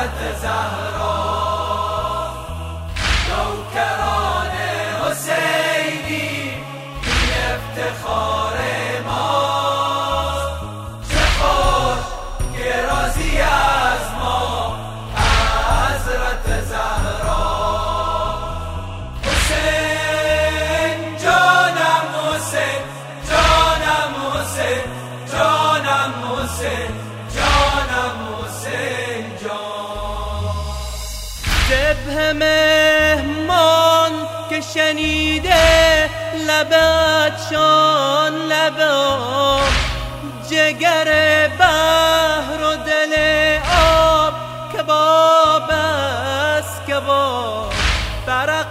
حضرت زهرا نوکران حسینی این افتخار ماست چه خوش که راضی از ما حضرت زهرا حسین جانم حسین جانم حسین جانم حسین جانم حسین جان ذبح مهمان که شنیده لبت شان لبا جگر بحر و دل آب کباب است کباب برق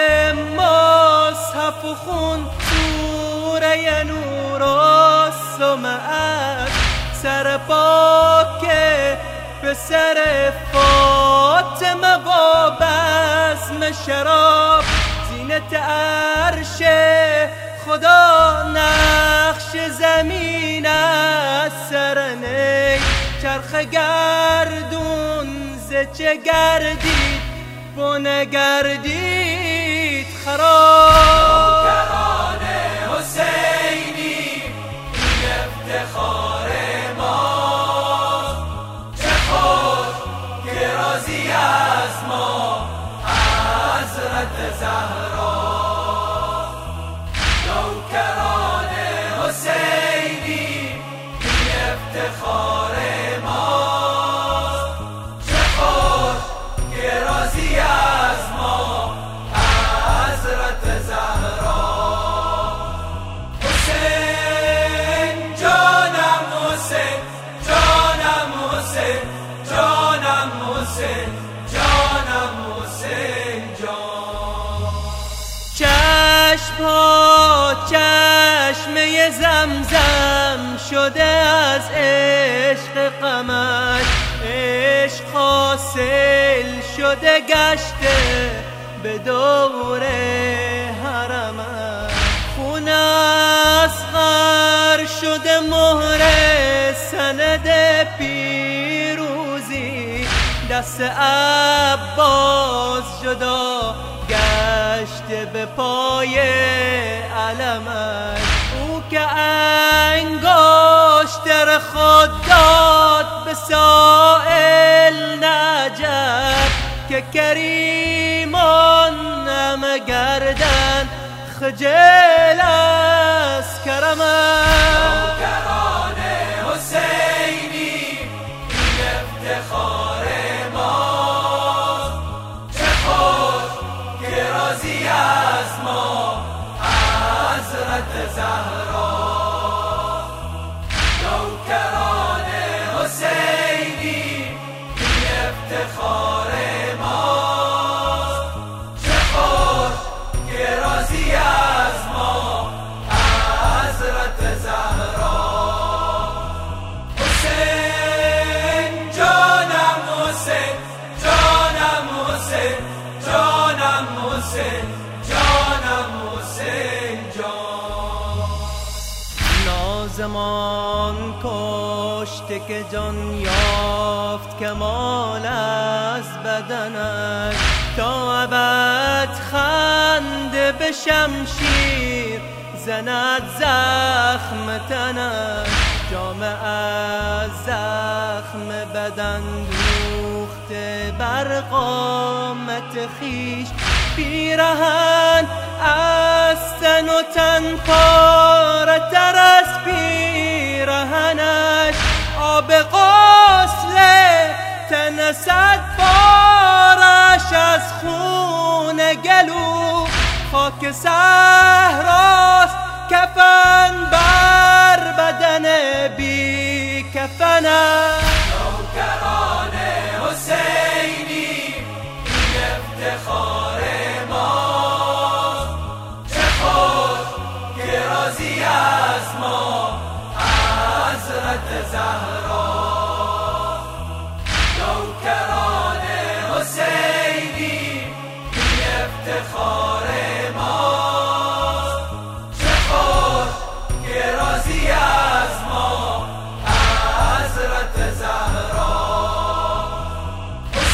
مصحف و خون سوره نور و سمعت سر پاک پسر فاطمه با بزم شراب زینت عرش خدا نقش زمین از سر نی چرخ گردون زچه گردید بونه گردید خراب نوکران حسینی این افتخار ماست چه خوش که راضی از ما حضرت زهرا نوکران حسینی این افتخار ماست چه خوش که راضی از ما حضرت زهرا حسین جانم حسین جانم حسین جانم حسین جانم حسین جان چشم ها چشمه زمزم شده از عشق غمش عشق حاصل شده گشته به دور حرمش خون اصغر شده مهر سند پیروزی دست عباس جدا گشته به پای علمش او که انگشتر خود داد به سائل نجف که کریمان همه گردن خجل از کرمش نوکران حسینی این افتخار ماست چه خوش که راضی از ما حضرت زهرا نوکران حسینی این افتخار ماست چه خوش که راضی از ما حضرت زهرا حسین جانم حسین جانم حسین جانم حسین جانم حسین جان نازمان کشته که جان یافت کمال از بدنش تا ابد خنده به شمشیر زند زخم تنش جامه از زخم بدن دوخته بر قامت خیش پیرهن از تن و تن پاره تر از پیرهنش آب غسل تن صد بارش از خون گلو خاک صحراست کفن بر بدن بی کفنش نوکران حسینی این افتخار ماست چه خوش که راضی از ما حضرت زهرا نوکران حسینی این افتخار ماست چه خوش که راضی از ما حضرت زهرا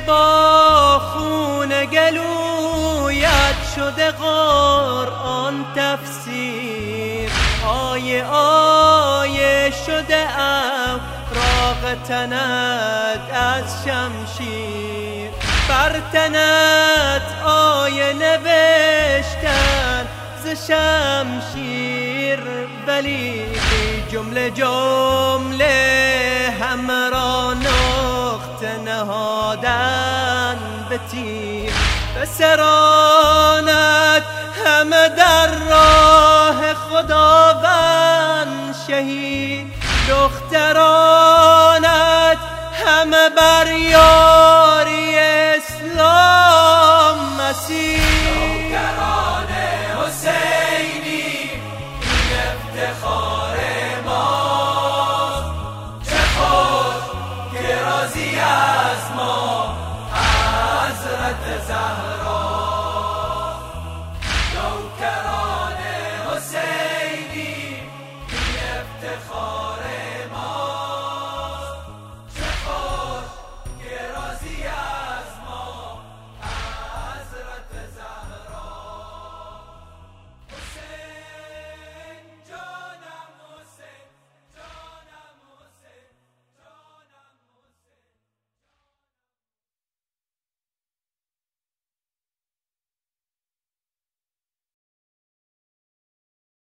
با خون گلویت شده قرآن تفسیر، آیه آیه شده اوراق تنت از شمشیر، بر تنت آیه نوشتن ز شمشیر، ولی جمله جمله همه را نقطه نهادن به تیر، پسرانت همه در راه خداوند شهید، دخترانت همه بر یاری اسلام مسیر. نوکران حسینی این افتخار ماست، چه خوش که راضی از ما حضرت زهرا.